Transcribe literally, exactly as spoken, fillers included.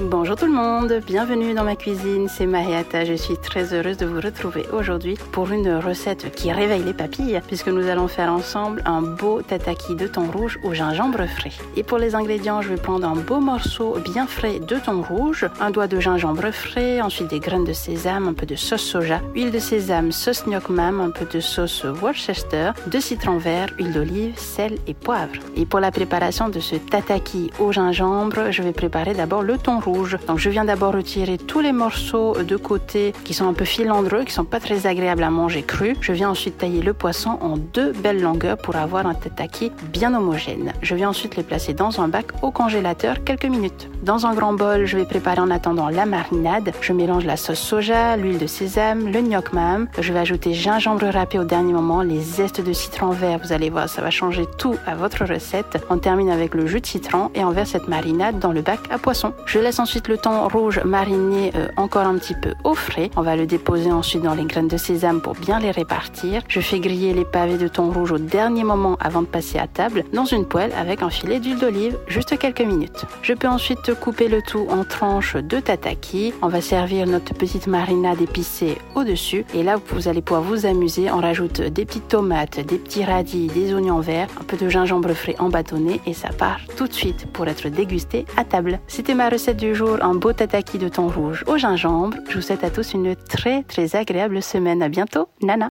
Bonjour tout le monde, bienvenue dans ma cuisine, c'est Mariata. Je suis très heureuse de vous retrouver aujourd'hui pour une recette qui réveille les papilles puisque nous allons faire ensemble un beau tataki de thon rouge au gingembre frais. Et pour les ingrédients, je vais prendre un beau morceau bien frais de thon rouge, un doigt de gingembre frais, ensuite des graines de sésame, un peu de sauce soja, huile de sésame, sauce gnoc mam, un peu de sauce Worcester, deux citrons verts, huile d'olive, sel et poivre. Et pour la préparation de ce tataki au gingembre, je vais préparer d'abord le thon rouge. Donc je viens d'abord retirer tous les morceaux de côté qui sont un peu filandreux, qui sont pas très agréables à manger cru. Je viens ensuite tailler le poisson en deux belles longueurs pour avoir un tataki bien homogène. Je viens ensuite les placer dans un bac au congélateur quelques minutes. Dans un grand bol, je vais préparer en attendant la marinade. Je mélange la sauce soja, l'huile de sésame, le gnoc mam. Je vais ajouter gingembre râpé au dernier moment, les zestes de citron vert. Vous allez voir, ça va changer tout à votre recette. On termine avec le jus de citron et on verse cette marinade dans le bac à poisson. Je laisse ensuite le thon rouge mariner euh, encore un petit peu au frais. On va le déposer ensuite dans les graines de sésame pour bien les répartir. Je fais griller les pavés de thon rouge au dernier moment avant de passer à table dans une poêle avec un filet d'huile d'olive, juste quelques minutes. Je peux ensuite couper le tout en tranches de tataki. On va servir notre petite marinade épicée au-dessus et là vous allez pouvoir vous amuser. On rajoute des petites tomates, des petits radis, des oignons verts, un peu de gingembre frais en bâtonnet et ça part tout de suite pour être dégusté à table. C'était ma recette du jour, un beau tataki de thon rouge au gingembre. Je vous souhaite à tous une très très agréable semaine. À bientôt, Nana.